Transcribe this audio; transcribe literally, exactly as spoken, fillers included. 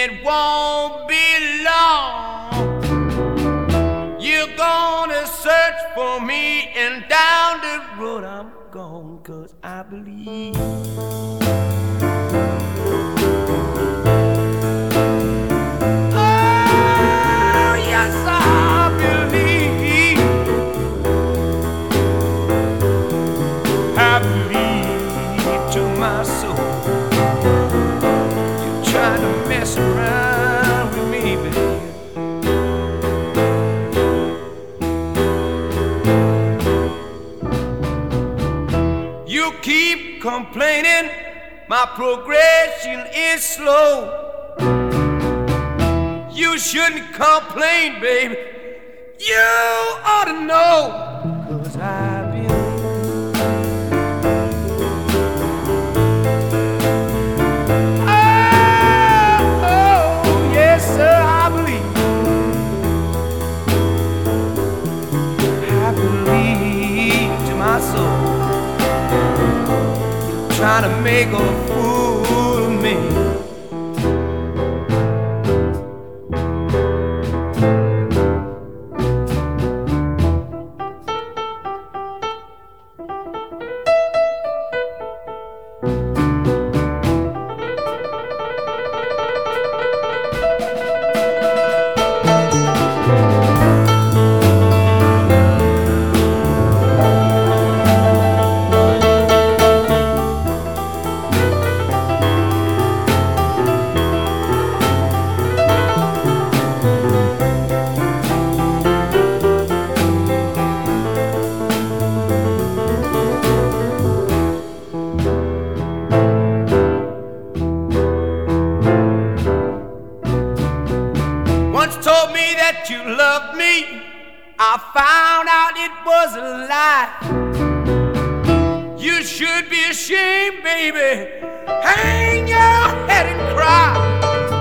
It won't be long. You're gonna search for me, and down the road I'm gone, 'cause I believe. Oh, yes, I believe. I believe to my soul. You're trying to mess around with me, baby. You keep complaining my progression is slow. You shouldn't complain, baby. You ought to know, 'cause I've been. Oh, oh, yes, sir, I believe. I believe to my soul. Trying to make a fool of me. Once told me that you loved me. I found out it was a lie. You should be ashamed, baby. Hang your head and cry.